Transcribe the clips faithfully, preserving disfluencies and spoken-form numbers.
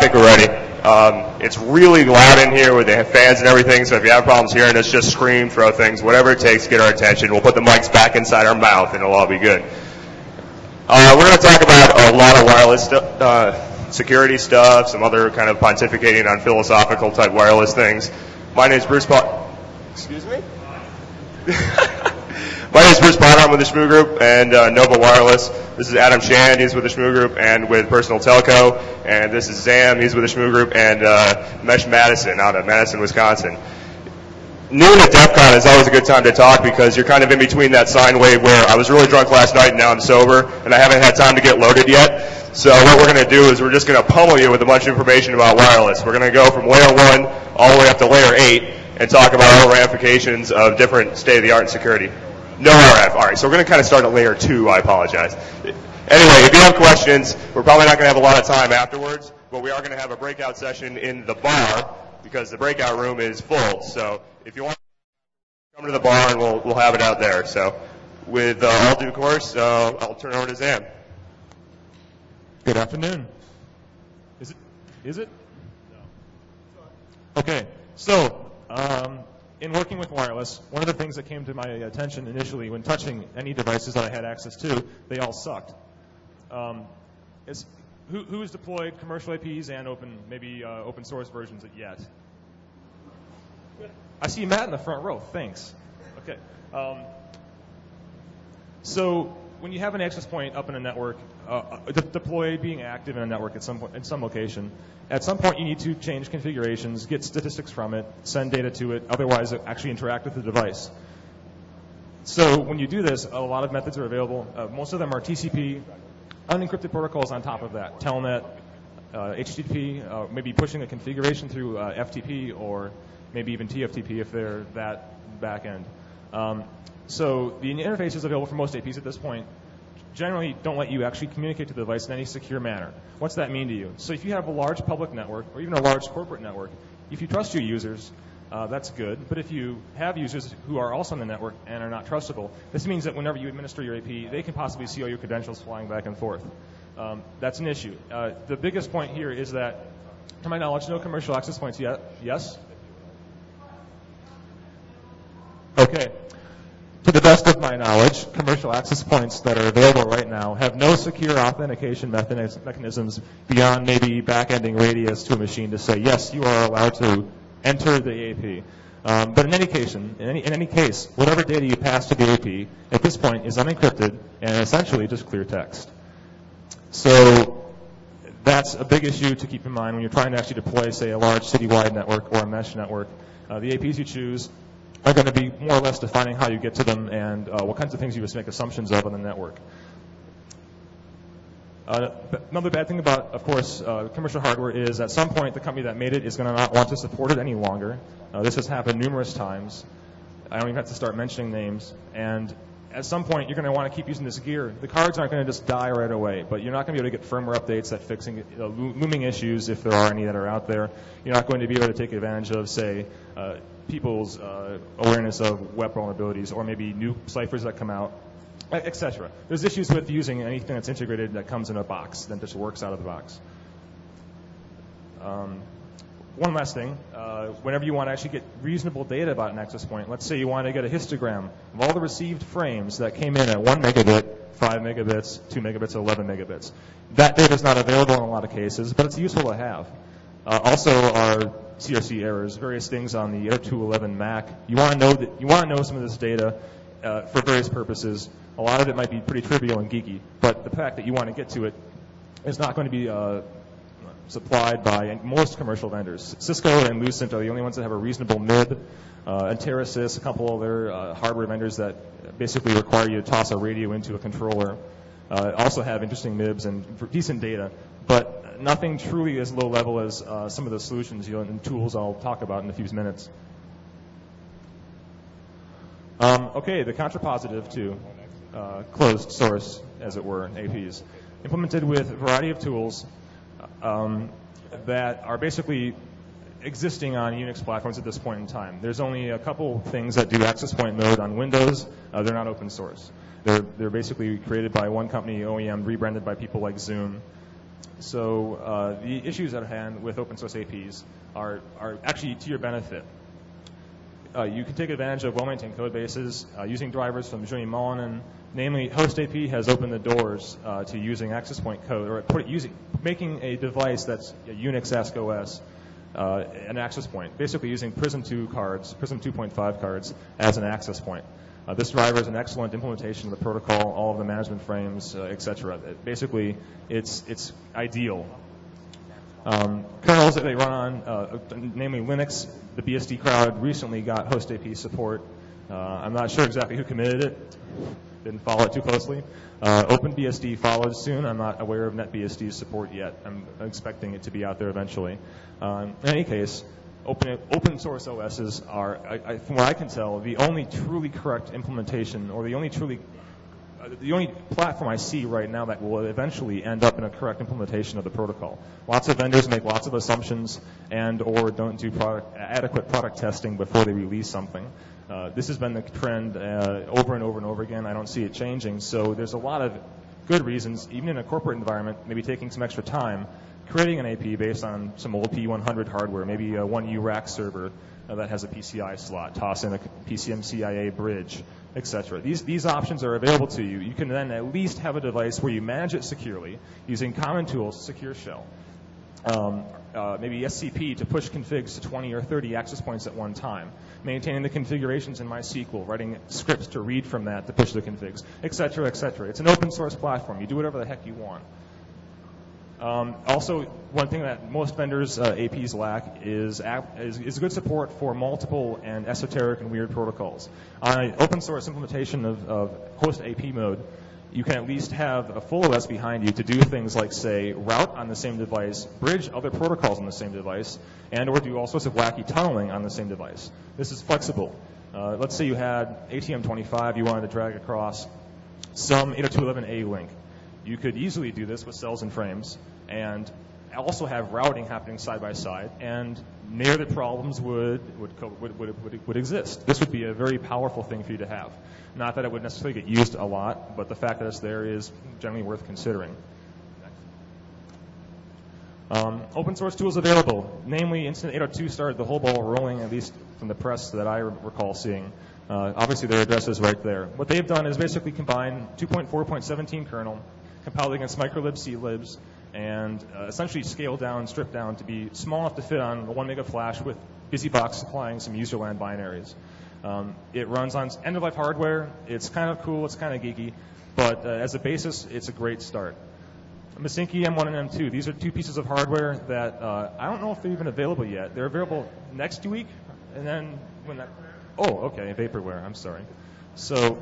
think we're ready. Um, it's really loud in here with the fans and everything, so if you have problems hearing us, just scream, throw things, whatever it takes to get our attention. We'll put the mics back inside our mouth, and it'll all be good. Uh, we're going to talk about a lot of wireless stu- uh, security stuff, some other kind of pontificating on philosophical type wireless things. My name is Bruce Potter. Excuse me? My name is Bruce Potter. I'm with the Shmoo Group and uh, Nova Wireless. This is Adam Shand. He's with the Shmoo Group and with Personal Telco. And this is Zam. He's with the Shmoo Group and uh, Mesh Madison out of Madison, Wisconsin. Noon at DEF CON is always a good time to talk because you're kind of in between that sine wave where I was really drunk last night and now I'm sober and I haven't had time to get loaded yet. So what we're going to do is we're just going to pummel you with a bunch of information about wireless. We're going to go from layer one all the way up to layer eight and talk about all the ramifications of different state-of-the-art in security. No R F. All right, so we're going to kind of start at layer two. I apologize. Anyway, if you have questions, we're probably not going to have a lot of time afterwards, but we are going to have a breakout session in the bar because the breakout room is full. So if you want to come to the bar, and we'll, we'll have it out there. So with uh, all due course, uh, I'll turn it over to Zam. Good afternoon. Is it? Is it? No. Okay, so um, in working with wireless, one of the things that came to my attention initially when touching any devices that I had access to, they all sucked. Um, is, who, who has deployed commercial A Ps and open, maybe uh, open source versions yet? I see Matt in the front row. Thanks. Okay. Um, so when you have an access point up in a network, uh, de- deployed being active in a network at some point, in some location, at some point you need to change configurations, get statistics from it, send data to it, otherwise actually interact with the device. So when you do this, a lot of methods are available. Uh, most of them are T C P, unencrypted protocols on top of that, Telnet, uh, H T T P, uh, maybe pushing a configuration through uh, F T P or maybe even T F T P if they're that back end. Um, so the interfaces available for most A Ps at this point generally don't let you actually communicate to the device in any secure manner. What's that mean to you? So if you have a large public network or even a large corporate network, if you trust your users, uh, that's good. But if you have users who are also on the network and are not trustable, this means that whenever you administer your A P, they can possibly see all your credentials flying back and forth. Um, that's an issue. Uh, the biggest point here is that, to my knowledge, no commercial access points yet. Yes? Okay. To the best of my knowledge, commercial access points that are available right now have no secure authentication mechanisms beyond maybe back-ending radius to a machine to say, yes, you are allowed to enter the A P. Um, but in any case, in any, in any case, whatever data you pass to the A P at this point is unencrypted and essentially just clear text. So that's a big issue to keep in mind when you're trying to actually deploy, say, a large citywide network or a mesh network. Uh, the A Ps you choose are going to be more or less defining how you get to them and uh, what kinds of things you must make assumptions of on the network. Uh, another bad thing about, of course, uh, commercial hardware is at some point the company that made it is going to not want to support it any longer. Uh, this has happened numerous times. I don't even have to start mentioning names. And at some point, you're going to want to keep using this gear. The cards aren't going to just die right away, but you're not going to be able to get firmware updates that fixing uh, looming issues, if there are any that are out there. You're not going to be able to take advantage of, say, uh, people's uh, awareness of web vulnerabilities or maybe new ciphers that come out, et cetera. There's issues with using anything that's integrated that comes in a box, that just works out of the box. Um, one last thing, uh, whenever you want to actually get reasonable data about an access point, let's say you want to get a histogram of all the received frames that came in at one megabit, five megabits, two megabits, eleven megabits. That data is not available in a lot of cases, but it's useful to have. Uh, also, our C R C errors, various things on the Air two eleven Mac. You want to know that you want to know some of this data uh, for various purposes. A lot of it might be pretty trivial and geeky, but the fact that you want to get to it is not going to be uh, supplied by most commercial vendors. Cisco and Lucent are the only ones that have a reasonable M I B. Uh, and Terasys, a couple other uh, hardware vendors that basically require you to toss a radio into a controller, uh, also have interesting M I Bs and decent data, but nothing truly as low level as uh, some of the solutions you know, and tools I'll talk about in a few minutes. Um, okay, the contrapositive to uh, closed source, as it were, A Ps, implemented with a variety of tools um, that are basically existing on Unix platforms at this point in time. There's only a couple things that do access point mode on Windows. Uh, they're not open source. They're, they're basically created by one company, O E M, rebranded by people like Zoom. So uh, the issues at hand with open source A Ps are, are actually to your benefit. Uh, you can take advantage of well-maintained code bases uh, using drivers from Joni Mullinen. Namely, HostAP has opened the doors uh, to using access point code, or put, using, making a device that's a Unix-esque O S uh, an access point, basically using Prism two cards, Prism two point five cards as an access point. Uh, this driver is an excellent implementation of the protocol, all of the management frames, uh, et cetera. It, basically, it's it's ideal. Um, kernels that they run on, uh, namely Linux, the B S D crowd recently got HostAP support. Uh, I'm not sure exactly who committed it. Didn't follow it too closely. Uh, OpenBSD follows soon. I'm not aware of NetBSD's support yet. I'm expecting it to be out there eventually. Um, in any case, open, open source O Ss are, I, I, from what I can tell, the only truly correct implementation, or the only truly uh, the only platform I see right now that will eventually end up in a correct implementation of the protocol. Lots of vendors make lots of assumptions and or don't do product, adequate product testing before they release something. Uh, this has been the trend uh, over and over and over again. I don't see it changing. So there's a lot of good reasons, even in a corporate environment, maybe taking some extra time, creating an A P based on some old P one hundred hardware, maybe a one U rack server uh, that has a P C I slot, toss in a P C M C I A bridge, et cetera. These, these options are available to you. You can then at least have a device where you manage it securely using common tools, Secure Shell. Um, uh, maybe S C P to push configs to twenty or thirty access points at one time, maintaining the configurations in MySQL, writing scripts to read from that to push the configs, et cetera, et cetera. It's an open source platform. You do whatever the heck you want. Um, also, one thing that most vendors' uh, A Ps lack is, app, is, is good support for multiple and esoteric and weird protocols. On an open source implementation of, of host A P mode, you can at least have a full O S behind you to do things like, say, route on the same device, bridge other protocols on the same device, and or do all sorts of wacky tunneling on the same device. This is flexible. Uh, let's say you had A T M twenty-five, you wanted to drag across some eight oh two dot eleven A link. You could easily do this with cells and frames and also have routing happening side by side, and near the problems would would, would, would, would, would exist. This would be a very powerful thing for you to have. Not that it would necessarily get used a lot, but the fact that it's there is generally worth considering. Um, open source tools available. Namely, Incident eight oh two started the whole ball rolling, at least from the press that I recall seeing. Uh, obviously, their address is right there. What they've done is basically combine two point four point seventeen kernel, compiled against microlib clibs, and uh, essentially scaled down, stripped down to be small enough to fit on a one mega flash with BusyBox supplying some userland binaries. Um, it runs on end-of-life hardware. It's kind of cool. It's kind of geeky. But uh, as a basis, it's a great start. Masinki M one and M two, these are two pieces of hardware that uh, I don't know if they're even available yet. They're available next week, and then when that... Oh, okay, vaporware. I'm sorry. So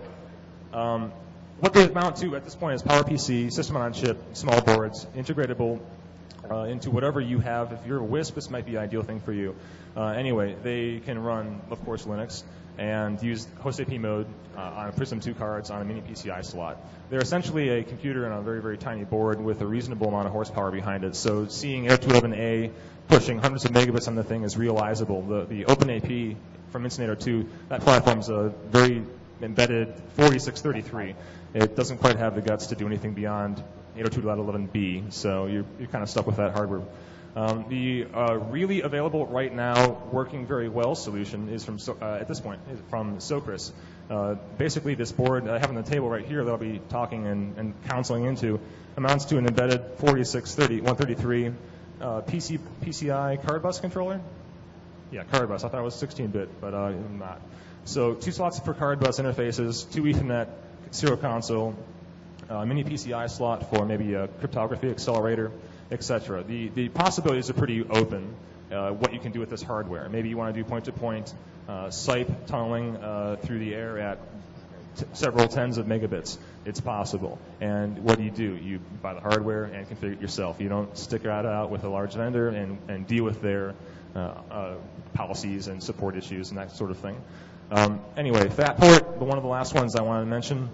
um, what they amount to at this point is PowerPC, system on chip, small boards, integratable uh, into whatever you have. If you're a WISP, this might be an ideal thing for you. Uh, anyway, they can run, of course, Linux and use host A P mode uh, on Prism two cards on a mini P C I slot. They're essentially a computer on a very, very tiny board with a reasonable amount of horsepower behind it. So seeing eight oh two dot eleven A pushing hundreds of megabits on the thing is realizable. The, the OpenAP from Incident eight oh two, that platform's a very embedded forty-six thirty-three. It doesn't quite have the guts to do anything beyond eight oh two dot eleven B, so you're, you're kind of stuck with that hardware. Um, the uh, really available right now, working very well solution is from, so, uh, at this point, is from Socris. Uh, basically, this board I have on the table right here that I'll be talking and, and counseling into amounts to an embedded forty-six thirty, one thirty-three uh, P C, P C I card bus controller. Yeah, card bus. I thought it was sixteen bit, but uh, not. So two slots for card bus interfaces, two Ethernet serial console, uh, mini P C I slot for maybe a cryptography accelerator, et cetera. The, the possibilities are pretty open, uh, what you can do with this hardware. Maybe you want to do point-to-point uh, S I P tunneling uh, through the air at t- several tens of megabits. It's possible. And what do you do? You buy the hardware and configure it yourself. You don't stick it out with a large vendor and, and deal with their uh, uh, policies and support issues and that sort of thing. Um, anyway, FatPort, one of the last ones I wanted to mention,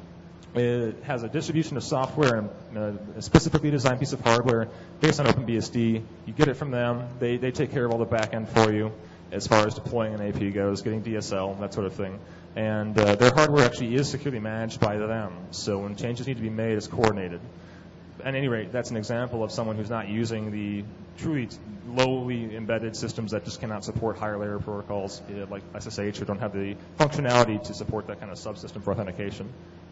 it has a distribution of software and a specifically designed piece of hardware based on OpenBSD. You get it from them. They they take care of all the back end for you as far as deploying an A P goes, getting D S L, that sort of thing. And uh, their hardware actually is securely managed by them. So when changes need to be made, it's coordinated. at any rate, that's an example of someone who's not using the truly lowly embedded systems that just cannot support higher layer protocols uh, like S S H, or don't have the functionality to support that kind of subsystem for authentication.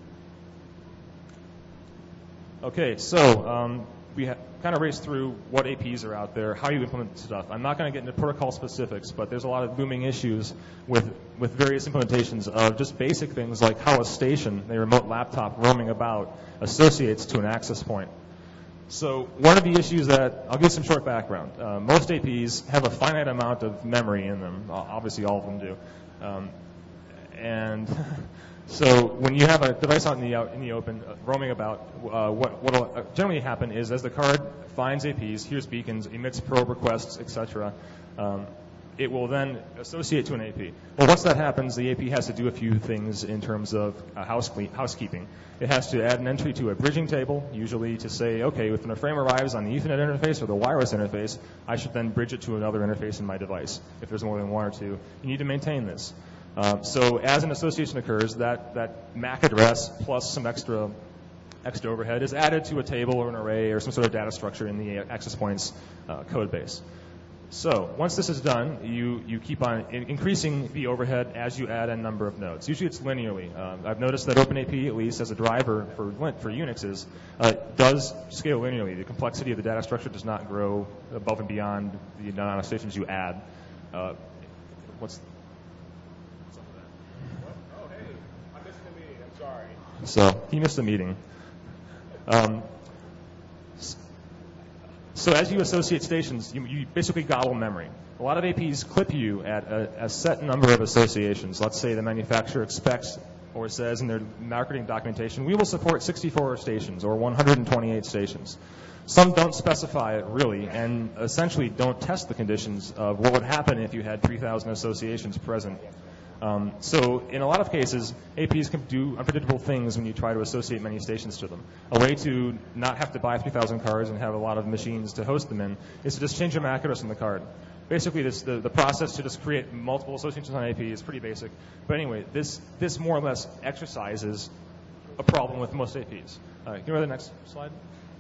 Okay, so um, we ha- kind of raced through what A Ps are out there, how you implement stuff. I'm not going to get into protocol specifics, but there's a lot of looming issues with, with various implementations of just basic things like how a station, a remote laptop roaming about, associates to an access point. So one of the issues that, I'll give some short background. Uh, most A Ps have a finite amount of memory in them. Obviously all of them do. Um, and so when you have a device out in the, out in the open, uh, roaming about, uh, what will generally happen is as the card finds A Ps, hears beacons, emits probe requests, et cetera, um, it will then associate to an A P. Well, once that happens, the A P has to do a few things in terms of uh, house cle- housekeeping. It has to add an entry to a bridging table, usually to say, okay, when a frame arrives on the Ethernet interface or the wireless interface, I should then bridge it to another interface in my device. If there's more than one or two, you need to maintain this. Uh, so as an association occurs, that, that M A C address plus some extra extra overhead is added to a table or an array or some sort of data structure in the access points uh, code base. So once this is done, you, you keep on in- increasing the overhead as you add a number of nodes. Usually it's linearly. Um, I've noticed that OpenAP, at least as a driver for for Unixes, uh, does scale linearly. The complexity of the data structure does not grow above and beyond the amount of stations you add. Uh, what's So he missed the meeting. Um, so as you associate stations, you, you basically gobble memory. A lot of A Ps clip you at a, a set number of associations. Let's say the manufacturer expects or says in their marketing documentation, we will support sixty-four stations or one hundred twenty-eight stations. Some don't specify it really and essentially don't test the conditions of what would happen if you had three thousand associations present. Um, so in a lot of cases, A Ps can do unpredictable things when you try to associate many stations to them. A way to not have to buy three thousand cards and have a lot of machines to host them in is to just change the M A C address on the card. Basically, this, the, the process to just create multiple associations on A P is pretty basic. But anyway, this, this more or less exercises a problem with most A Ps. Uh, can you go to the next slide?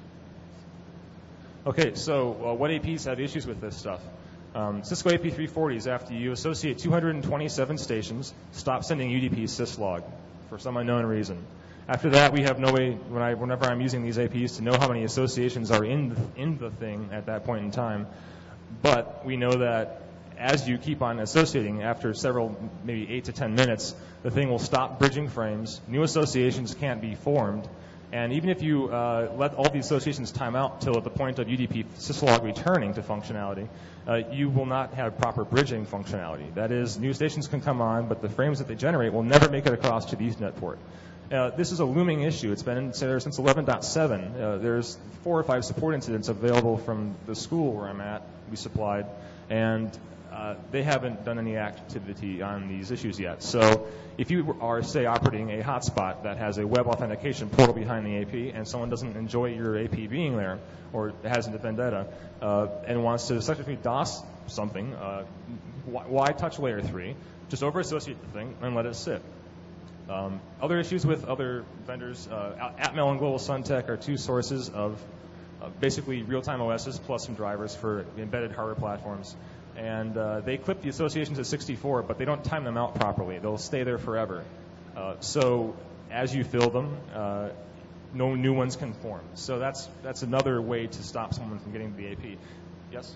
Okay, so uh, what A Ps have issues with this stuff? Um, Cisco A P three forties, after you associate two hundred twenty-seven stations, stop sending U D P syslog for some unknown reason. After that, we have no way, when I, whenever I'm using these A Ps, to know how many associations are in the, in the thing at that point in time. But we know that as you keep on associating, after several, maybe eight to ten minutes, the thing will stop bridging frames, new associations can't be formed, and even if you uh, let all the associations time out till at the point of U D P syslog returning to functionality, uh, you will not have proper bridging functionality. That is, new stations can come on, but the frames that they generate will never make it across to the Ethernet port. Uh, this is a looming issue. It's been in, there since eleven point seven. Uh, there's four or five support incidents available from the school where I'm at, we supplied, and uh, they haven't done any activity on these issues yet. So if you are, say, operating a hotspot that has a web authentication portal behind the A P and someone doesn't enjoy your A P being there or has a vendetta uh, and wants to successfully DOS something, uh, why touch layer three? Just over-associate the thing and let it sit. Um, other issues with other vendors, uh, Atmel and Global Suntech are two sources of uh, basically real-time O Ss plus some drivers for embedded hardware platforms. And uh, they clip the associations at sixty-four, but they don't time them out properly. They'll stay there forever. Uh, so as you fill them, uh, no new ones can form. So that's that's another way to stop someone from getting to the A P. Yes?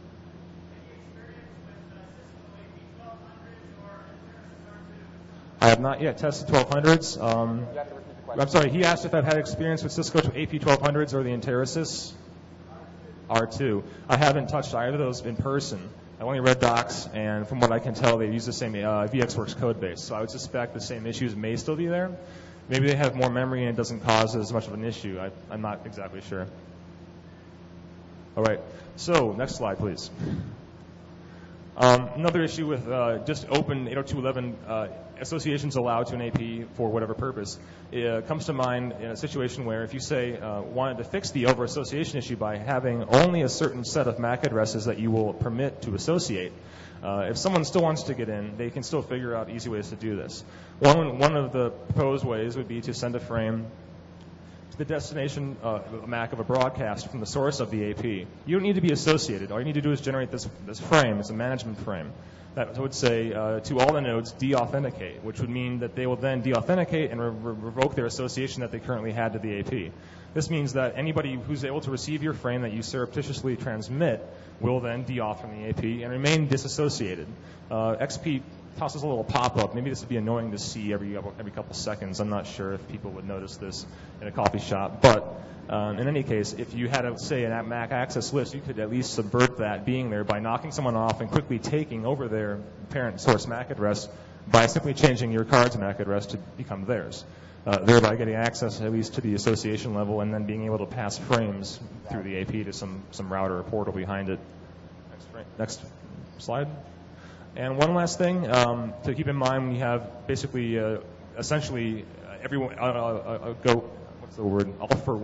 I have not yet tested twelve hundreds. Um, I'm sorry, he asked if I've had experience with Cisco A P twelve hundreds or the Interisys R two. I haven't touched either of those in person. I only read docs, and from what I can tell, they use the same uh, VxWorks code base. So I would suspect the same issues may still be there. Maybe they have more memory and it doesn't cause as much of an issue. I, I'm not exactly sure. All right. So next slide, please. Um, another issue with uh, just open eight oh two dot eleven uh, associations allowed to an A P for whatever purpose uh, comes to mind in a situation where if you say uh, wanted to fix the over-association issue by having only a certain set of M A C addresses that you will permit to associate, uh, if someone still wants to get in, they can still figure out easy ways to do this. One, one of the proposed ways would be to send a frame to the destination uh, M A C of a broadcast from the source of the A P. You don't need to be associated. All you need to do is generate this, this frame. It's a management frame that would say uh, to all the nodes, de-authenticate, which would mean that they will then de-authenticate and re re revoke their association that they currently had to the A P. This means that anybody who's able to receive your frame that you surreptitiously transmit will then de-auth from the A P and remain disassociated. Uh, X P tosses a little pop-up. Maybe this would be annoying to see every every couple seconds. I'm not sure if people would notice this in a coffee shop. But um, in any case, if you had, a, say, an M A C access list, you could at least subvert that being there by knocking someone off and quickly taking over their parent source M A C address by simply changing your card's M A C address to become theirs, uh, thereby getting access at least to the association level and then being able to pass frames through the A P to some, some router or portal behind it. Next, frame. Next slide. And one last thing um, to keep in mind, we have basically, uh, essentially, uh, everyone, uh, uh, uh, go, what's the word, all for,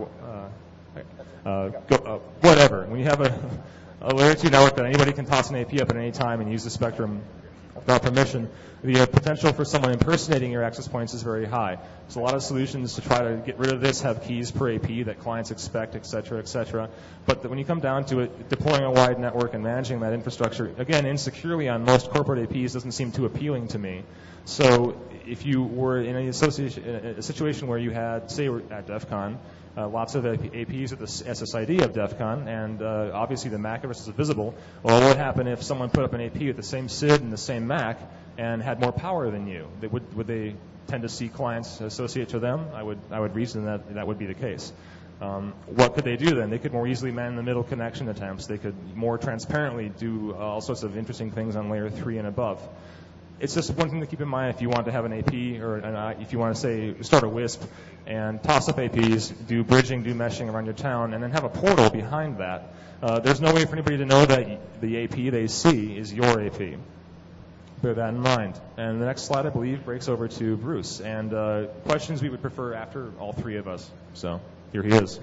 uh, uh, go, uh, whatever. When you have a, a layer two network that anybody can toss an A P up at any time and use the spectrum without permission, the uh, potential for someone impersonating your access points is very high. There's a lot of solutions to try to get rid of this, have keys per A P that clients expect, et cetera, et cetera. But the, when you come down to it, deploying a wide network and managing that infrastructure, again, insecurely on most corporate A Ps doesn't seem too appealing to me. So if you were in a, association, in a situation where you had, say, at DEF CON, Uh, lots of A Ps at the S S I D of DEF CON, and uh, obviously the M A C address is visible. Well, what would happen if someone put up an A P with the same S I D and the same M A C and had more power than you? They would, would they tend to see clients associate to them? I would, I would reason that that would be the case. Um, what could they do then? They could more easily man the middle connection attempts. They could more transparently do uh, all sorts of interesting things on layer three and above. It's just one thing to keep in mind if you want to have an A P or an, uh, if you want to say start a WISP and toss up A Ps, do bridging, do meshing around your town, and then have a portal behind that. Uh, there's no way for anybody to know that the A P they see is your A P. Bear that in mind. And the next slide, I believe, breaks over to Bruce. And uh, questions we would prefer after all three of us. So here he is.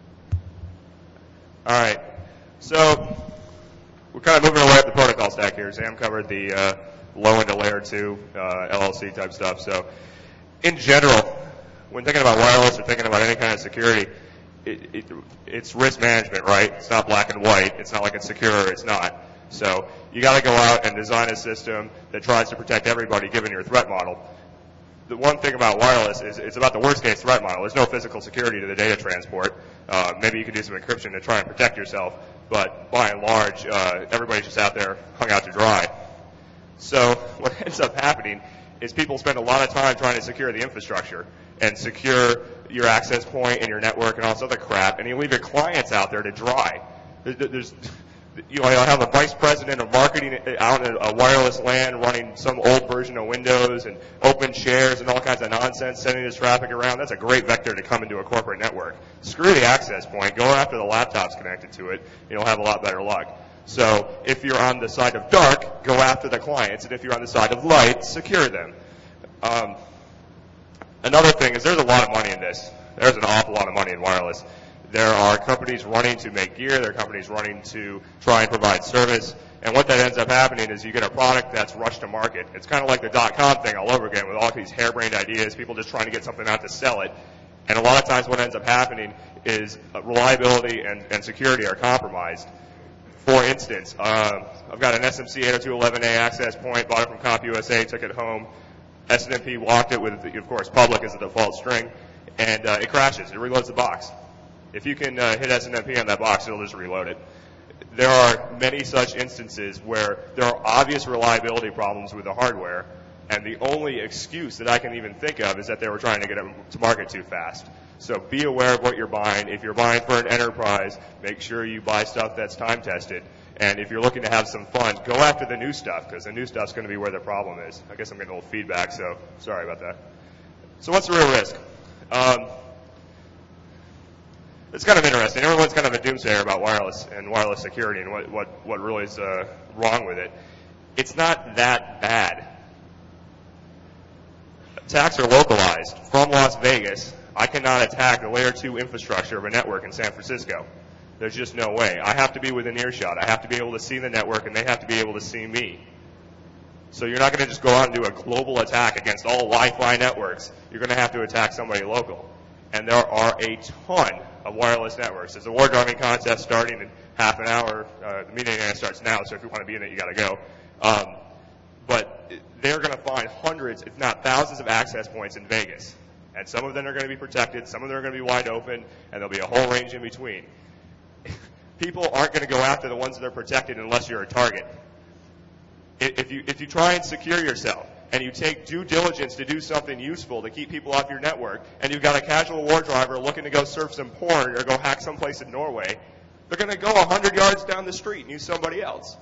All right. So we're kind of moving away up the protocol stack here. Sam covered the uh, low into layer two uh, L L C type stuff. So in general, when thinking about wireless or thinking about any kind of security, it, it, it's risk management, right? It's not black and white. It's not like it's secure or it's not. So you got to go out and design a system that tries to protect everybody given your threat model. The one thing about wireless is it's about the worst case threat model. There's no physical security to the data transport. Uh, maybe you can do some encryption to try and protect yourself, but by and large, uh, everybody's just out there hung out to dry. So what ends up happening is people spend a lot of time trying to secure the infrastructure and secure your access point and your network and all this other crap, and you leave your clients out there to dry. There's, you know, I'll have a vice president of marketing out in a wireless LAN running some old version of Windows and open shares and all kinds of nonsense, sending his traffic around. That's a great vector to come into a corporate network. Screw the access point. Go after the laptops connected to it. You'll have a lot better luck. So if you're on the side of dark, go after the clients. And if you're on the side of light, secure them. Um, another thing is there's a lot of money in this. There's an awful lot of money in wireless. There are companies running to make gear. There are companies running to try and provide service. And what that ends up happening is you get a product that's rushed to market. It's kind of like the dot-com thing all over again with all these harebrained ideas, people just trying to get something out to sell it. And a lot of times what ends up happening is reliability and, and security are compromised. For instance, uh, I've got an S M C eight oh two dot eleven A access point, bought it from CompUSA, took it home. S N M P walked it with, of course, public as the default string, and uh, it crashes. It reloads the box. If you can uh, hit S N M P on that box, it'll just reload it. There are many such instances where there are obvious reliability problems with the hardware, and the only excuse that I can even think of is that they were trying to get it to market too fast. So be aware of what you're buying. If you're buying for an enterprise, make sure you buy stuff that's time-tested. And if you're looking to have some fun, go after the new stuff, because the new stuff's going to be where the problem is. I guess I'm getting a little feedback, so sorry about that. So what's the real risk? Um, it's kind of interesting. Everyone's kind of a doomsayer about wireless and wireless security and what, what, what really is uh, wrong with it. It's not that bad. Attacks are localized. From Las Vegas, I cannot attack the layer two infrastructure of a network in San Francisco. There's just no way. I have to be within earshot. I have to be able to see the network, and they have to be able to see me. So you're not going to just go out and do a global attack against all Wi-Fi networks. You're going to have to attack somebody local. and there are a ton of wireless networks. There's a war driving contest starting in half an hour. Uh, the meeting starts now, so if you want to be in it, you got to go. Um, but they're going to find hundreds, if not thousands, of access points in Vegas. And some of them are going to be protected, some of them are going to be wide open, and there'll be a whole range in between. People aren't going to go after the ones that are protected unless you're a target. If you, if you try and secure yourself, and you take due diligence to do something useful to keep people off your network, and you've got a casual war driver looking to go surf some porn or go hack someplace in Norway, they're going to go one hundred yards down the street and use somebody else.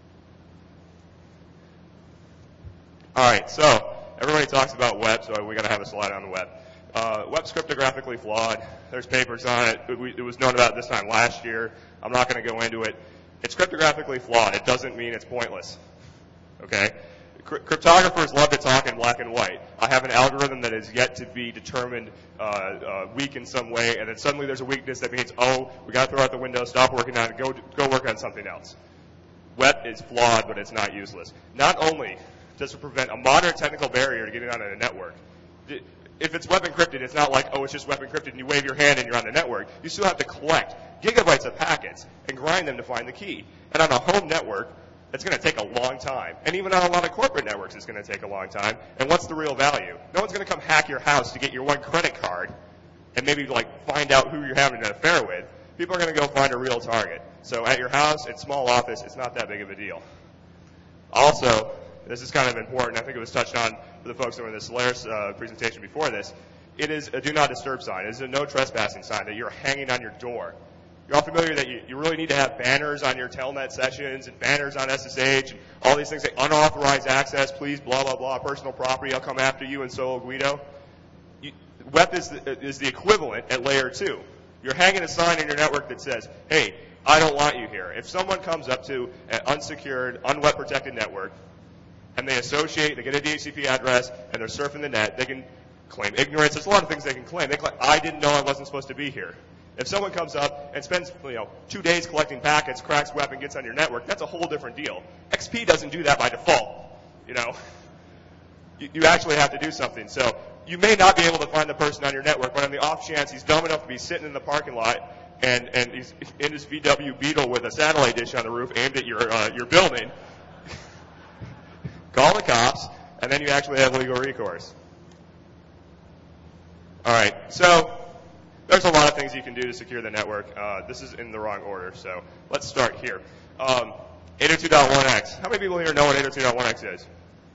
All right, so everybody talks about web, so we got to have a slide on the web. Uh, web's cryptographically flawed. There's papers on it. It, it was known about this time last year. I'm not going to go into it. It's cryptographically flawed. It doesn't mean it's pointless. Okay? Cryptographers love to talk in black and white. I have an algorithm that is yet to be determined uh, uh, weak in some way, and then suddenly there's a weakness that means, oh, we got to throw out the window, stop working on it, go go work on something else. Web is flawed, but it's not useless. Not only does it prevent a moderate technical barrier to getting onto a network. If it's web encrypted, it's not like, oh, it's just web encrypted and you wave your hand and you're on the network. You still have to collect gigabytes of packets and grind them to find the key. And on a home network, it's going to take a long time. And even on a lot of corporate networks, it's going to take a long time. And what's the real value? No one's going to come hack your house to get your one credit card and maybe like find out who you're having an affair with. People are going to go find a real target. So at your house, in small office, it's not that big of a deal. Also, this is kind of important. I think it was touched on for the folks that were in the Solaris uh, presentation before this. It is a do not disturb sign. It is a no trespassing sign that you're hanging on your door. You're all familiar that you, you really need to have banners on your Telnet sessions and banners on S S H and all these things that unauthorized access, please, blah, blah, blah, personal property, I'll come after you, and so will Guido. You, W E P is the, is the equivalent at layer two. You're hanging a sign in your network that says, hey, I don't want you here. If someone comes up to an unsecured, un-W E P protected network, and they associate, they get a D H C P address, and they're surfing the net, they can claim ignorance. There's a lot of things they can claim. They claim, I didn't know I wasn't supposed to be here. If someone comes up and spends, you know, two days collecting packets, cracks W E P, and gets on your network, that's a whole different deal. X P doesn't do that by default. You know, you, you actually have to do something. So you may not be able to find the person on your network, but on the off chance he's dumb enough to be sitting in the parking lot and, and he's in his V W Beetle with a satellite dish on the roof aimed at your uh, your building, call the cops, and then you actually have legal recourse. All right, so there's a lot of things you can do to secure the network. Uh, this is in the wrong order, so let's start here. Um, eight oh two dot one x. How many people here know what eight oh two dot one x is?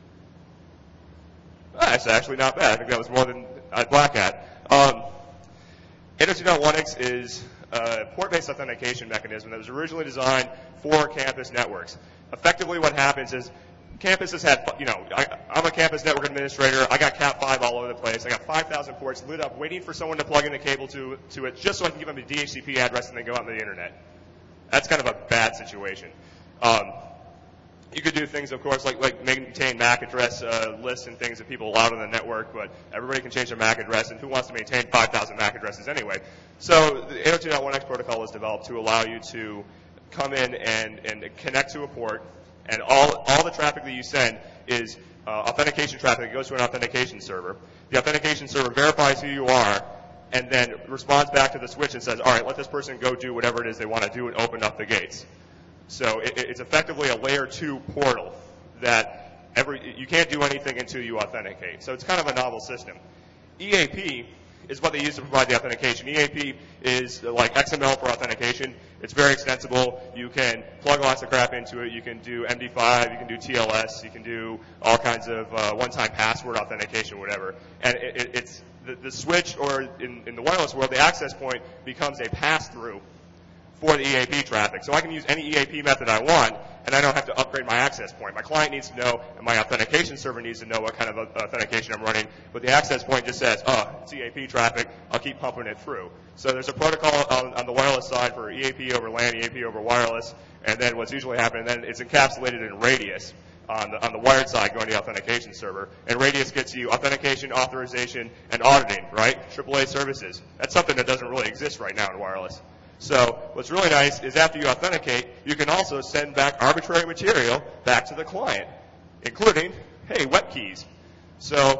Ah, that's actually not bad. I think that was more than I Black Hat. Um, eight oh two dot one x is a port-based authentication mechanism that was originally designed for campus networks. Effectively what happens is campuses had, you know, I, I'm a campus network administrator. I got Cat five all over the place. I got five thousand ports lit up waiting for someone to plug in a cable to, to it just so I can give them a D H C P address and then go out on the internet. That's kind of a bad situation. Um, you could do things, of course, like, like maintain M A C address uh, lists and things that people allowed on the network, but everybody can change their M A C address, and who wants to maintain five thousand M A C addresses anyway? So the eight oh two dot one x protocol was developed to allow you to come in and, and connect to a port, and all, all the traffic that you send is uh, authentication traffic that goes to an authentication server. The authentication server verifies who you are and then responds back to the switch and says, all right, let this person go do whatever it is they want to do and open up the gates. So it, it's effectively a layer two portal that every, you can't do anything until you authenticate. So it's kind of a novel system. E A P is what they use to provide the authentication. E A P is like X M L for authentication. It's very extensible. You can plug lots of crap into it. You can do M D five. You can do T L S. You can do all kinds of uh, one-time password authentication, whatever. And it, it, it's the, the switch, or in, in the wireless world, the access point becomes a pass-through for the E A P traffic. So I can use any E A P method I want, and I don't have to upgrade my access point. My client needs to know, and my authentication server needs to know what kind of authentication I'm running, but the access point just says, oh, it's E A P traffic, I'll keep pumping it through. So there's a protocol on, on the wireless side for E A P over LAN, E A P over wireless, and then what's usually happening, then it's encapsulated in Radius on the, on the wired side going to the authentication server. And Radius gets you authentication, authorization, and auditing, right? triple A services. That's something that doesn't really exist right now in wireless. So what's really nice is after you authenticate, you can also send back arbitrary material back to the client, including, hey, web keys. So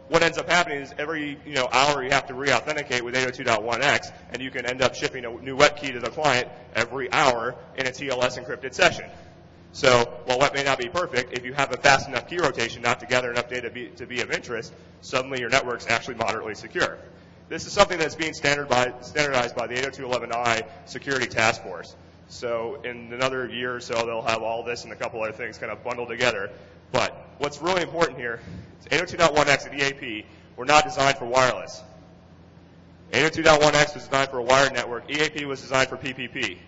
what ends up happening is every you know hour you have to re-authenticate with eight oh two dot one x, and you can end up shipping a new web key to the client every hour in a T L S encrypted session. So while web may not be perfect, if you have a fast enough key rotation not to gather enough data be, to be of interest, suddenly your network's actually moderately secure. This is something that's being standard by, standardized by the eight oh two dot eleven i Security Task Force. So in another year or so, they'll have all this and a couple other things kind of bundled together. But what's really important here is eight oh two dot one x and E A P were not designed for wireless. eight oh two dot one x was designed for a wired network. E A P was designed for P P P.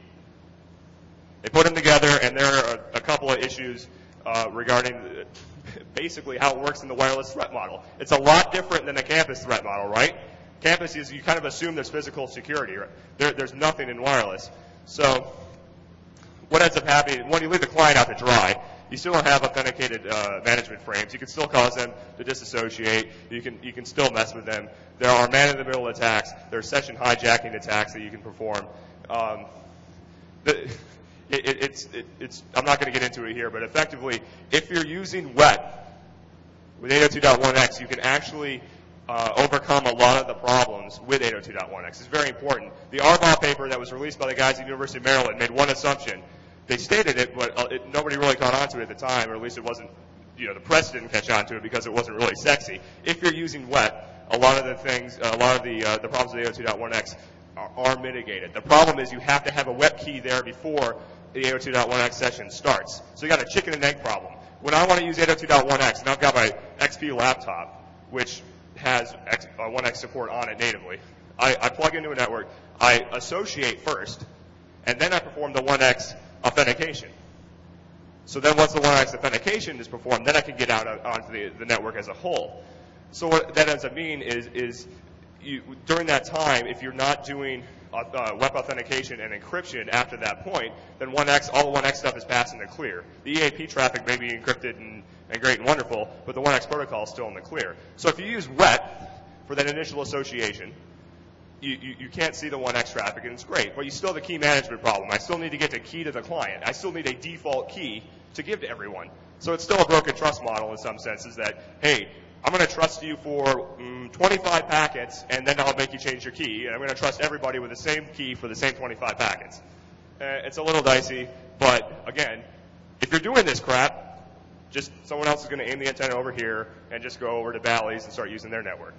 They put them together, and there are a couple of issues uh, regarding the, basically how it works in the wireless threat model. It's a lot different than the campus threat model, right? Campus is you kind of assume there's physical security. Right? There, there's nothing in wireless. So what ends up happening, when you leave the client out to dry, you still don't have authenticated uh, management frames. You can still cause them to disassociate. You can you can still mess with them. There are man-in-the-middle attacks. There are session hijacking attacks that you can perform. Um, the, it, it, it's it, it's I'm not going to get into it here, but effectively, if you're using W E T with eight oh two dot one x, you can actually uh, overcome a lot of the problems with eight oh two dot one x. It's very important. The Arbaugh paper that was released by the guys at the University of Maryland made one assumption. They stated it, but uh, it, nobody really caught on to it at the time, or at least it wasn't, you know, the press didn't catch on to it because it wasn't really sexy. If you're using W E T, a lot of the things, uh, a lot of the uh, the problems with eight oh two dot one x are, are mitigated. The problem is you have to have a W E T key there before the eight oh two dot one x session starts. So you got a chicken and egg problem. When I want to use eight oh two dot one x, and I've got my X P laptop, which has X, uh, one x support on it natively, I, I plug into a network, I associate first, and then I perform the one x authentication. So then once the one x authentication is performed, then I can get out onto the, the network as a whole. So what that ends up meaning is, is you, during that time, if you're not doing uh, uh, web authentication and encryption after that point, then one x, all the one x stuff is passing the clear. The E A P traffic may be encrypted and, and great and wonderful, but the one x protocol is still in the clear. So if you use W E T for that initial association, You, you, you can't see the one x traffic, and it's great, but you still have a key management problem. I still need to get the key to the client. I still need a default key to give to everyone. So it's still a broken trust model in some senses that, hey, I'm going to trust you for um, twenty-five packets, and then I'll make you change your key, and I'm going to trust everybody with the same key for the same twenty-five packets. Uh, it's a little dicey, but again, if you're doing this crap, just someone else is going to aim the antenna over here and just go over to Bally's and start using their network.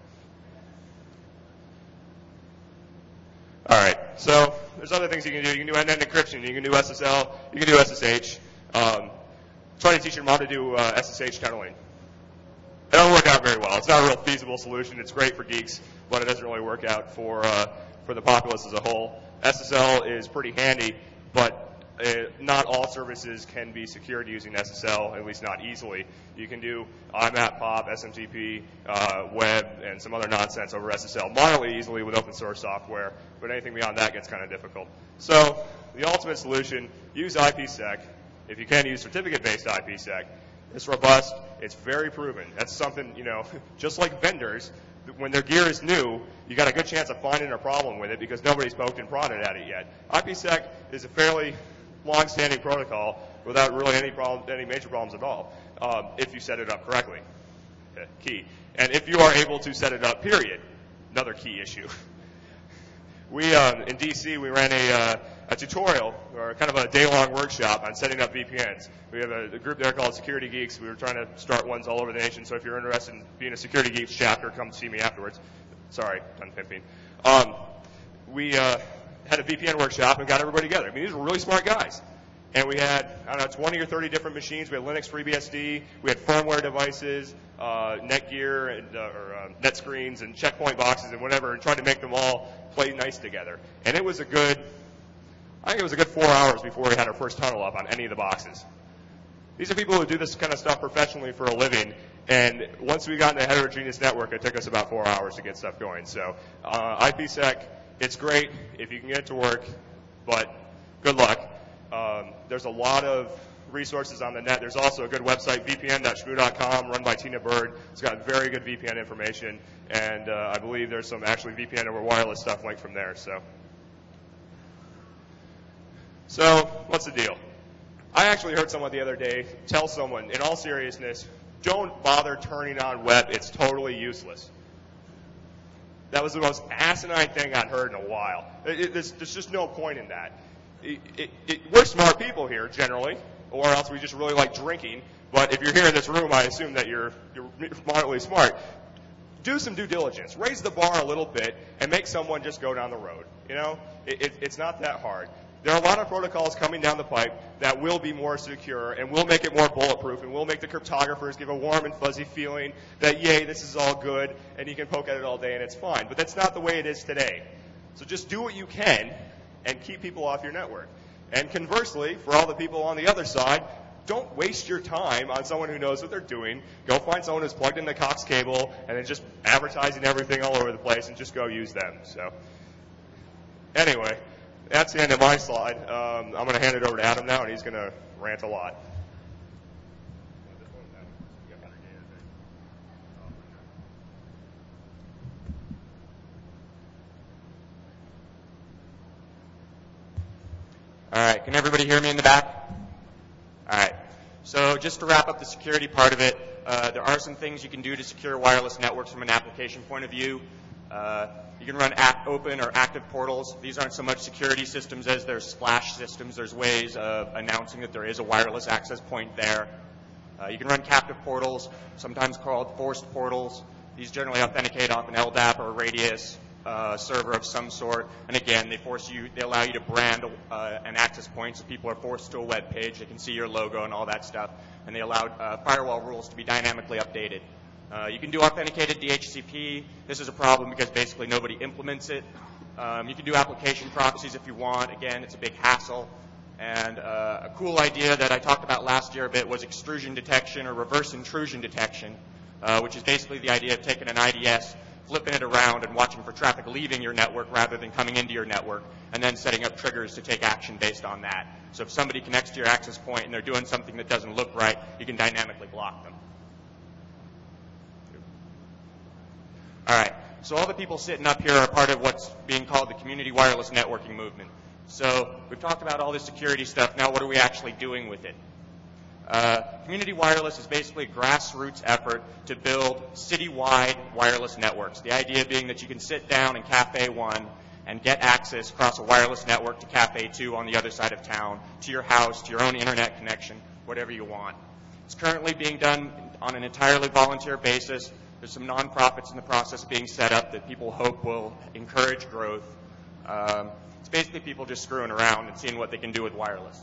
All right, so there's other things you can do. You can do end-to-end encryption. You can do S S L. You can do S S H. Um, try to teach your mom to do uh, S S H tunneling. It don't work out very well. It's not a real feasible solution. It's great for geeks, but it doesn't really work out for uh, for the populace as a whole. S S L is pretty handy, but uh, not all services can be secured using S S L, at least not easily. You can do I map, P O P, S M T P, uh, web, and some other nonsense over S S L moderately easily with open source software, but anything beyond that gets kind of difficult. So the ultimate solution, use IPsec. If you can, use certificate-based IPsec. It's robust. It's very proven. That's something, you know, just like vendors, when their gear is new, you got a good chance of finding a problem with it because nobody's poked and prodded at it yet. IPsec is a fairly long-standing protocol without really any problem, any major problems at all, um, if you set it up correctly. Okay, key. And if you are able to set it up, period. Another key issue. We, um, in D C, we ran a, uh, a tutorial, or kind of a day-long workshop on setting up V P Ns. We have a, a group there called Security Geeks. We were trying to start ones all over the nation, so if you're interested in being a Security Geeks chapter, come see me afterwards. Sorry, done pimping. Um, we uh, had a V P N workshop and got everybody together. I mean, these were really smart guys. And we had, I don't know, twenty or thirty different machines. We had Linux FreeBSD. We had firmware devices, uh, Netgear, and, uh, or uh, NetScreens, and checkpoint boxes, and whatever, and tried to make them all play nice together. And it was a good, I think it was a good four hours before we had our first tunnel up on any of the boxes. These are people who do this kind of stuff professionally for a living, and once we got in a heterogeneous network, it took us about four hours to get stuff going. So uh, IPsec, it's great if you can get it to work, but good luck. Um, there's a lot of resources on the net. There's also a good website, V P N dot shmoo dot com, run by Tina Bird. It's got very good V P N information, and uh, I believe there's some actually V P N over wireless stuff linked from there. So, so what's the deal? I actually heard someone the other day tell someone, in all seriousness, don't bother turning on web. It's totally useless. That was the most asinine thing I'd heard in a while. It, it, there's, there's just no point in that. It, it, it, we're smart people here, generally, or else we just really like drinking. But if you're here in this room, I assume that you're, you're moderately smart. Do some due diligence. Raise the bar a little bit and make someone just go down the road. You know, it, it, it's not that hard. There are a lot of protocols coming down the pipe that will be more secure and will make it more bulletproof and will make the cryptographers give a warm and fuzzy feeling that, yay, this is all good, and you can poke at it all day and it's fine. But that's not the way it is today. So just do what you can and keep people off your network. And conversely, for all the people on the other side, don't waste your time on someone who knows what they're doing. Go find someone who's plugged into Cox Cable and is just advertising everything all over the place, and just go use them. So anyway, that's the end of my slide. Um, I'm going to hand it over to Adam now, and he's going to rant a lot. All right, can everybody hear me in the back? All right, so just to wrap up the security part of it, uh, there are some things you can do to secure wireless networks from an application point of view. Uh, you can run app open or active portals. These aren't so much security systems as they're splash systems. There's ways of announcing that there is a wireless access point there. Uh, you can run captive portals, sometimes called forced portals. These generally authenticate off an L D A P or a Radius uh, server of some sort. And again, they force you, they allow you to brand uh, an access point, so people are forced to a web page. They can see your logo and all that stuff. And they allow uh, firewall rules to be dynamically updated. Uh, you can do authenticated D H C P. This is a problem because basically nobody implements it. Um, you can do application proxies if you want. Again, it's a big hassle. And uh, a cool idea that I talked about last year a bit was extrusion detection or reverse intrusion detection, uh, which is basically the idea of taking an I D S, flipping it around and watching for traffic leaving your network rather than coming into your network, and then setting up triggers to take action based on that. So if somebody connects to your access point and they're doing something that doesn't look right, you can dynamically block them. All right, so all the people sitting up here are part of what's being called the community wireless networking movement. So we've talked about all this security stuff. Now what are we actually doing with it? Uh, community wireless is basically a grassroots effort to build citywide wireless networks. The idea being that you can sit down in Cafe One and get access across a wireless network to Cafe Two on the other side of town, to your house, to your own internet connection, whatever you want. It's currently being done on an entirely volunteer basis. There's some nonprofits in the process being set up that people hope will encourage growth. Um, it's basically people just screwing around and seeing what they can do with wireless.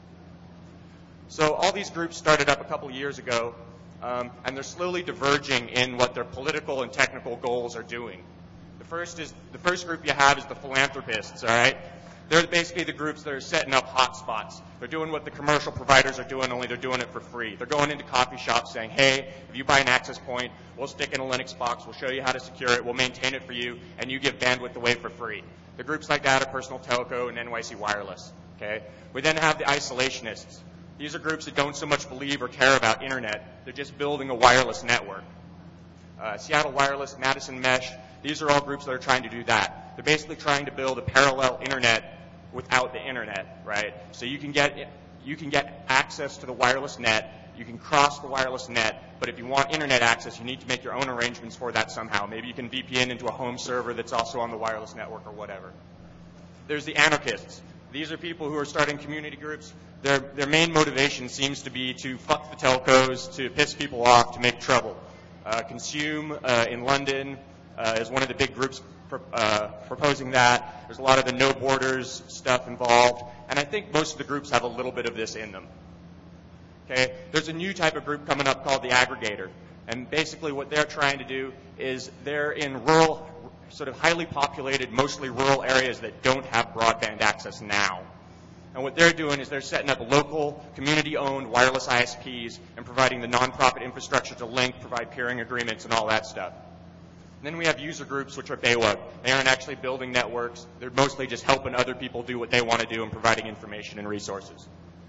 So all these groups started up a couple years ago, um, and they're slowly diverging in what their political and technical goals are doing. The first is the first group you have is the philanthropists. All right, they're basically the groups that are setting up hotspots. They're doing what the commercial providers are doing, only they're doing it for free. They're going into coffee shops saying, hey, if you buy an access point, we'll stick in a Linux box, we'll show you how to secure it, we'll maintain it for you, and you give bandwidth away for free. The groups like that are Personal Telco and N Y C Wireless. Okay? We then have the isolationists. These are groups that don't so much believe or care about internet. They're just building a wireless network. Uh, Seattle Wireless, Madison Mesh, these are all groups that are trying to do that. They're basically trying to build a parallel internet without the internet, right? So you can get you can get access to the wireless net, you can cross the wireless net, but if you want internet access, you need to make your own arrangements for that somehow. Maybe you can V P N into a home server that's also on the wireless network or whatever. There's the anarchists. These are people who are starting community groups. Their, their main motivation seems to be to fuck the telcos, to piss people off, to make trouble. Uh, Consume uh, in London uh, is one of the big groups pro uh, proposing that. There's a lot of the no borders stuff involved, and I think most of the groups have a little bit of this in them. Okay, there's a new type of group coming up called the aggregator, and basically what they're trying to do is they're in rural, sort of highly populated, mostly rural areas that don't have broadband access now. And what they're doing is they're setting up local, community-owned wireless I S Ps and providing the nonprofit infrastructure to link, provide peering agreements, and all that stuff. And then we have user groups, which are B A W G. They aren't actually building networks. They're mostly just helping other people do what they want to do and providing information and resources.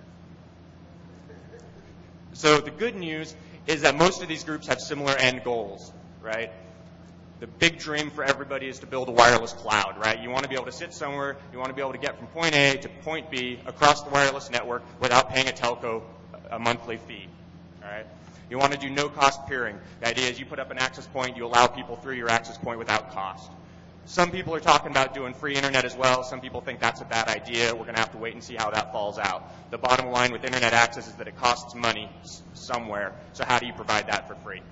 So the good news is that most of these groups have similar end goals, right? The big dream for everybody is to build a wireless cloud, right? You want to be able to sit somewhere, you want to be able to get from point A to point B across the wireless network without paying a telco a monthly fee. All right? You want to do no-cost peering. The idea is you put up an access point, you allow people through your access point without cost. Some people are talking about doing free internet as well. Some people think that's a bad idea. We're going to have to wait and see how that falls out. The bottom line with internet access is that it costs money somewhere. So how do you provide that for free?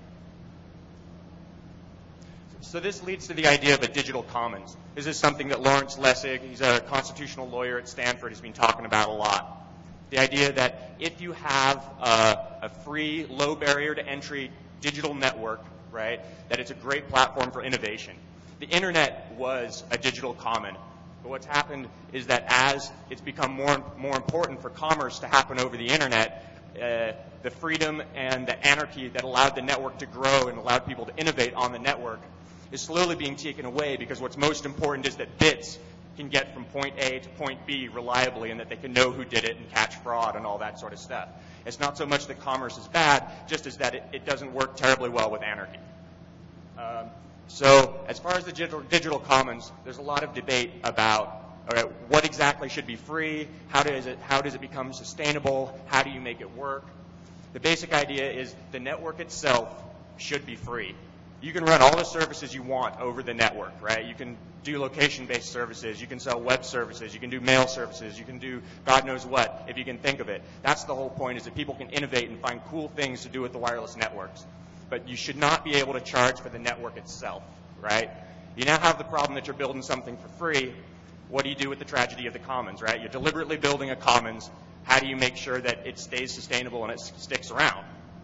So this leads to the idea of a digital commons. This is something that Lawrence Lessig, he's a constitutional lawyer at Stanford, has been talking about a lot. The idea that if you have a, a free, low barrier to entry digital network, right, that it's a great platform for innovation. The internet was a digital common. But what's happened is that as it's become more and more important for commerce to happen over the internet, uh, the freedom and the anarchy that allowed the network to grow and allowed people to innovate on the network is slowly being taken away, because what's most important is that bits can get from point A to point B reliably, and that they can know who did it and catch fraud and all that sort of stuff. It's not so much that commerce is bad, just as that it, it doesn't work terribly well with anarchy. Um, so as far as the digital, digital commons, there's a lot of debate about all right, what exactly should be free, how does it, how does it become sustainable, how do you make it work. The basic idea is the network itself should be free. You can run all the services you want over the network, right? You can do location-based services. You can sell web services. You can do mail services. You can do God knows what, if you can think of it. That's the whole point, is that people can innovate and find cool things to do with the wireless networks. But you should not be able to charge for the network itself, right? You now have the problem that you're building something for free. What do you do with the tragedy of the commons, right? You're deliberately building a commons. How do you make sure that it stays sustainable and it sticks around,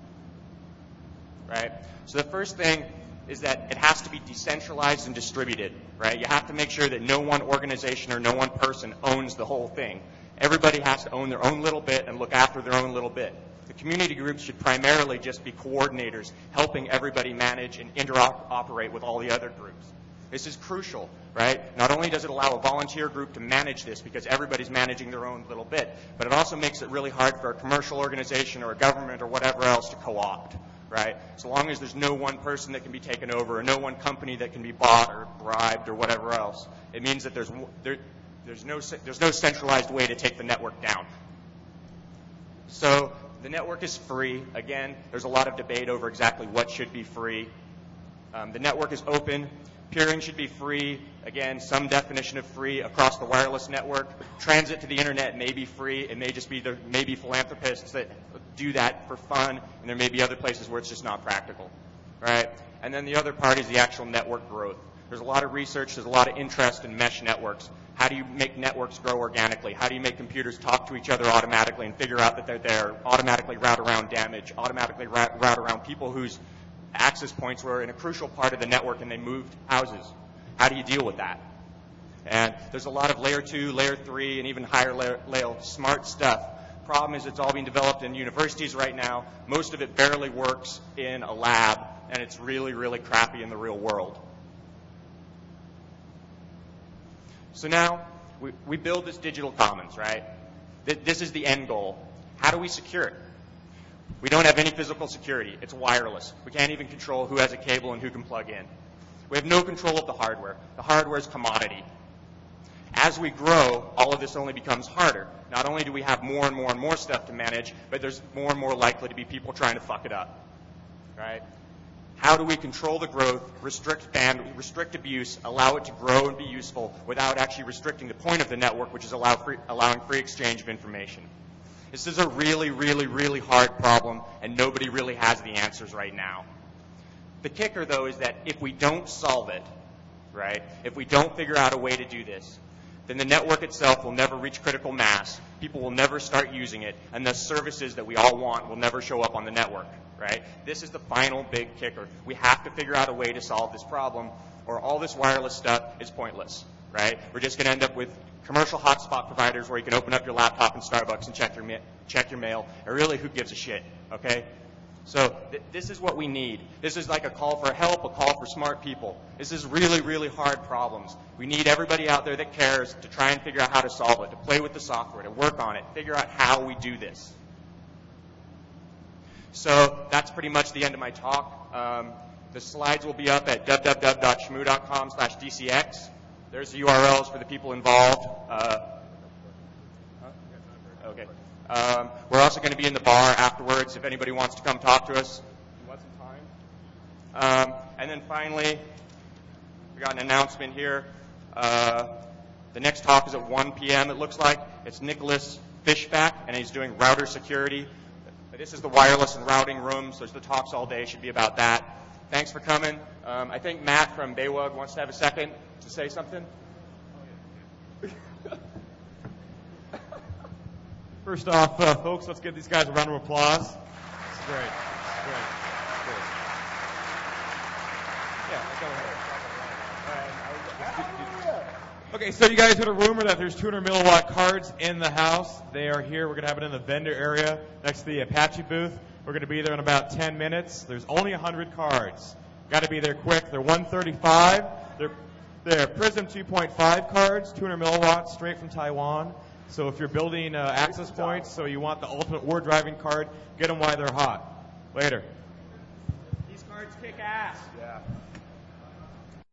right? So the first thing is that it has to be decentralized and distributed, right? You have to make sure that no one organization or no one person owns the whole thing. Everybody has to own their own little bit and look after their own little bit. The community groups should primarily just be coordinators, helping everybody manage and interoperate with all the other groups. This is crucial, right? Not only does it allow a volunteer group to manage this because everybody's managing their own little bit, but it also makes it really hard for a commercial organization or a government or whatever else to co-opt. Right? So long as there's no one person that can be taken over or no one company that can be bought or bribed or whatever else, it means that there's there, there's no there's no centralized way to take the network down. So the network is free. Again, there's a lot of debate over exactly what should be free. Um, the network is open. Peering should be free. Again, some definition of free across the wireless network. Transit to the internet may be free. It may just be there may be philanthropists that do that for fun, and there may be other places where it's just not practical, right? And then the other part is the actual network growth. There's a lot of research, there's a lot of interest in mesh networks. How do you make networks grow organically? How do you make computers talk to each other automatically and figure out that they're there, automatically route around damage, automatically route, route around people whose access points were in a crucial part of the network and they moved houses? How do you deal with that? And there's a lot of layer two, layer three, and even higher layer, layer smart stuff. Problem is it's all being developed in universities right now. Most of it barely works in a lab, and it's really, really crappy in the real world. So now we, we build this digital commons, right? This is the end goal. How do we secure it? We don't have any physical security. It's wireless. We can't even control who has a cable and who can plug in. We have no control of the hardware. The hardware is commodity. As we grow, all of this only becomes harder. Not only do we have more and more and more stuff to manage, but there's more and more likely to be people trying to fuck it up, right? How do we control the growth, restrict band, restrict abuse, allow it to grow and be useful without actually restricting the point of the network, which is allow free, allowing free exchange of information? This is a really, really, really hard problem, and nobody really has the answers right now. The kicker, though, is that if we don't solve it, right, if we don't figure out a way to do this, then the network itself will never reach critical mass. People will never start using it, and the services that we all want will never show up on the network, right? This is the final big kicker. We have to figure out a way to solve this problem, or all this wireless stuff is pointless, right? We're just going to end up with commercial hotspot providers where you can open up your laptop in Starbucks and check your, ma- check your mail, and really, who gives a shit, okay? So th- this is what we need. This is like a call for help, a call for smart people. This is really, really hard problems. We need everybody out there that cares to try and figure out how to solve it, to play with the software, to work on it, figure out how we do this. So that's pretty much the end of my talk. Um, the slides will be up at w w w dot shmoo dot com slash d c x. There's the U R Ls for the people involved. Uh, okay. Um, we're also going to be in the bar afterwards if anybody wants to come talk to us. You want some time? Um, and then finally, we got an announcement here. Uh, the next talk is at one p.m. it looks like. It's Nicholas Fishback, and he's doing router security. This is the wireless and routing room, so the talks all day should be about that. Thanks for coming. Um, I think Matt from Baywug wants to have a second to say something. First off, uh, folks, let's give these guys a round of applause. It's great. It's great. Great. Yeah, go ahead. Okay, so you guys heard a rumor that there's two hundred milliwatt cards in the house. They are here. We're going to have it in the vendor area next to the Apache booth. We're going to be there in about ten minutes. There's only one hundred cards. Got to be there quick. They're one thirty-five. They're, they're Prism two point five cards, two hundred milliwatts, straight from Taiwan. So if you're building uh, access points, so you want the ultimate war driving card, get them while they're hot. Later. These cards kick ass. Yeah.